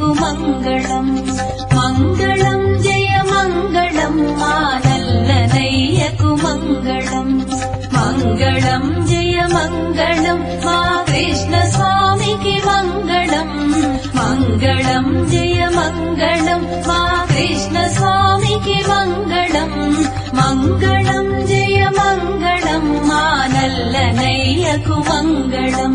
మంగళం మంగళం జయ మంగళం మా నల్లనయ్యకు మంగళం మంగళం జయ మంగళం మా కృష్ణ స్వామికి మంగళం మంగళం జయ మంగళం మా కృష్ణ స్వామికి మంగళం మంగళం జయ మంగళం మా నల్లనయ్యకు మంగళం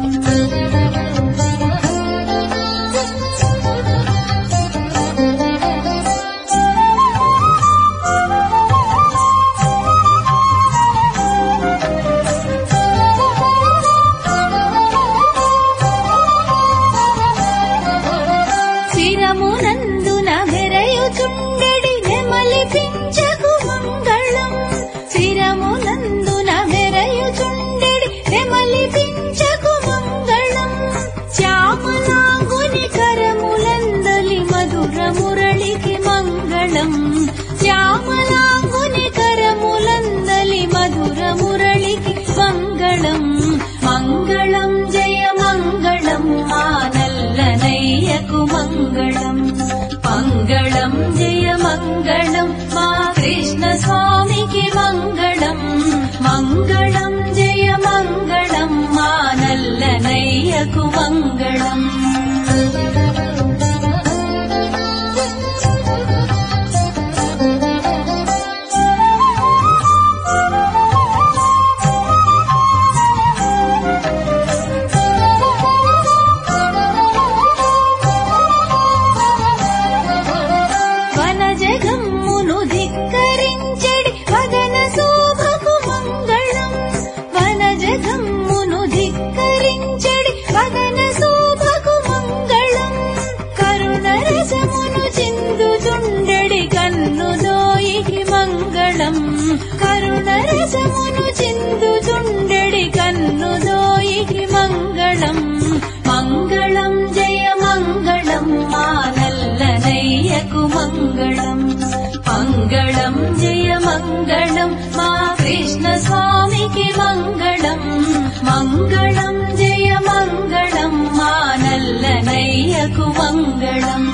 శిరమునందున మెరయుచుండెడి నెమలిపించకు మంగళం శిరమునందున మెరయుచుండెడి నెమలిపించకు మంగళం శ్యామలాంగుని కరములందలి మధుర మురళికి మంగళం శ్యామలాంగుని కరములందలి మధుర మురళికి మంగళం మంగళం జయ మంగళం మా నల్లనయ్యకు మంగళం మంగళం జయ మంగళం మా కృష్ణ స్వామికి మంగళం మంగళం జయ మంగళం మా నల్లనయ్యకు మంగళం వనజగమ్మును ధిక్కరించెడి వదన శోభకు మంగళం వనజగమ్మును ధిక్కరించెడి వదన శోభకు మంగళం కరుణరసమును చిందుచుండెడి కన్నుదోయికి మంగళం కరుణరసమును చిందుచుండెడి కన్నుదోయికి మంగళం మంగళం జయ మంగళం మా నల్లనయ్యకు మంగళం మంగళం జయ మంగళం మా కృష్ణ స్వామికి మంగళం మంగళం జయ మంగళం మా నల్లనయ్యకు మంగళం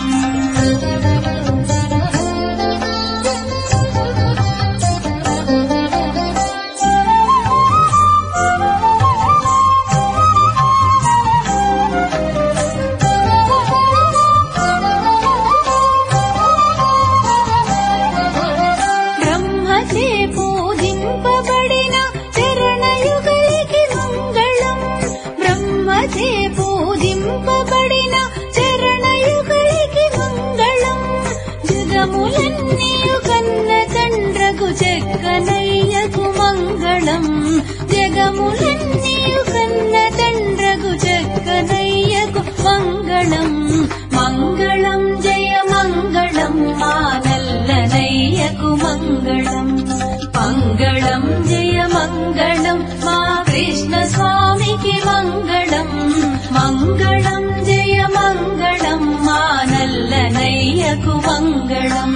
బ్రహ్మచే పూజింపబడిన చరణయుగలికి మంగళం బ్రహ్మచే పూజింపబడిన చరణయుగలికి మంగళం జగములన్నీయు కన్న తండ్రకు చెక్కనయ్యకు మంగళం జగములన్నీయు కన్న తండ్రకు చెక్కనయ్యకు మంగళం మంగళం జయ మంగళం మా నల్లనయ్యకు మంగళం మంగళం జయ మంగళం మా కృష్ణ స్వామికి మంగళం మంగళం జయ మంగళం మా నల్లనయ్యకు మంగళం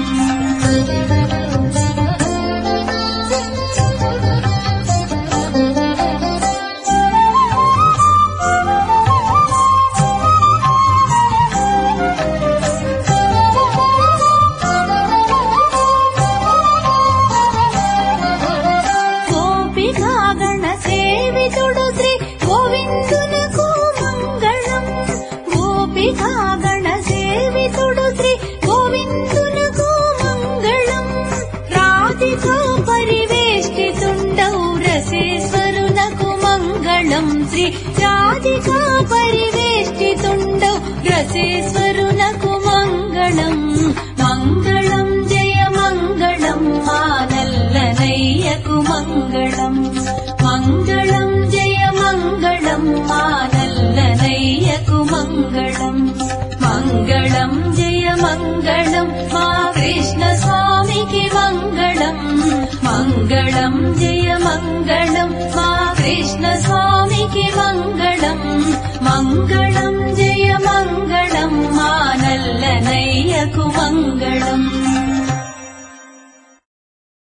గోపికాగణ సేవితుడు శ్రీ గోవిందునకు మంగళం గోపికాగణ సేవితుడు శ్రీ గోవిందునకు మంగళం రాధికా పరివేష్టితుండౌ రసేశ్వరునకు మంగళం శ్రీ రాధికా పరివేష్టితుండౌ రసేశ్వరునకు మంగళం మంగళం జయ మంగళం మా నల్లనయ్యకు మంగళం మంగళం జయ మంగళం మా నల్లనయ్యకు మంగళం మంగళం జయ మంగళం మా కృష్ణ స్వామికి మంగళం మంగళం జయ మంగళం మా కృష్ణ స్వామికి మంగళం మంగళం జయ మంగళం మా నల్లనయ్యకు మంగళం